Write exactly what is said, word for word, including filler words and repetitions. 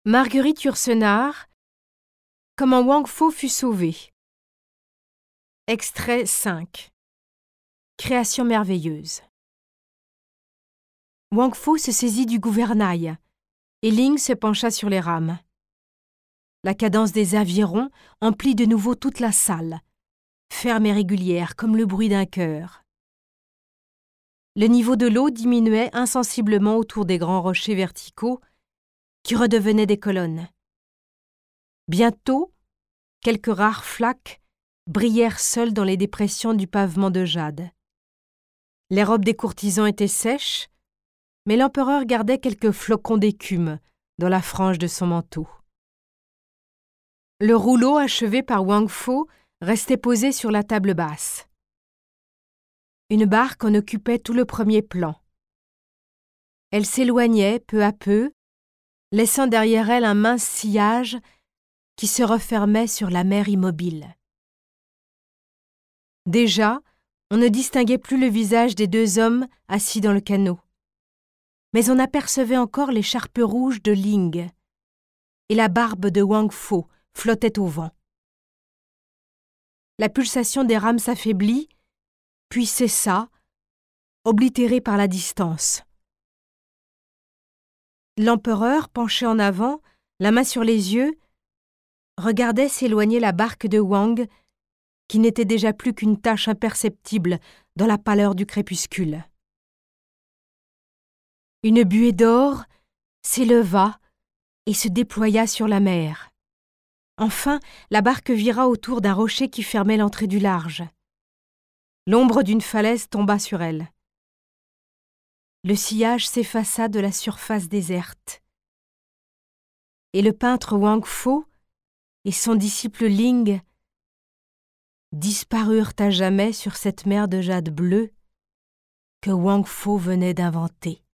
Marguerite Yourcenar, Comment Wang Fo fut sauvé. Extrait cinq. Création merveilleuse. Wang Fo se saisit du gouvernail, et Ling se pencha sur les rames. La cadence des avirons emplit de nouveau toute la salle, ferme et régulière comme le bruit d'un cœur. Le niveau de l'eau diminuait insensiblement autour des grands rochers verticaux qui redevenaient des colonnes. Bientôt, quelques rares flaques brillèrent seules dans les dépressions du pavement de jade. Les robes des courtisans étaient sèches, mais l'empereur gardait quelques flocons d'écume dans la frange de son manteau. Le rouleau achevé par Wang Fo restait posé sur la table basse. Une barque en occupait tout le premier plan. Elle s'éloignait peu à peu, laissant derrière elle un mince sillage qui se refermait sur la mer immobile. Déjà, on ne distinguait plus le visage des deux hommes assis dans le canot, mais on apercevait encore l'écharpe rouge de Ling, et la barbe de Wang Fo flottait au vent. La pulsation des rames s'affaiblit, puis cessa, oblitérée par la distance. L'empereur, penché en avant, la main sur les yeux, regardait s'éloigner la barque de Wang, qui n'était déjà plus qu'une tache imperceptible dans la pâleur du crépuscule. Une buée d'or s'éleva et se déploya sur la mer. Enfin, la barque vira autour d'un rocher qui fermait l'entrée du large. L'ombre d'une falaise tomba sur elle. Le sillage s'effaça de la surface déserte. Et le peintre Wang Fo et son disciple Ling disparurent à jamais sur cette mer de jade bleue que Wang Fo venait d'inventer.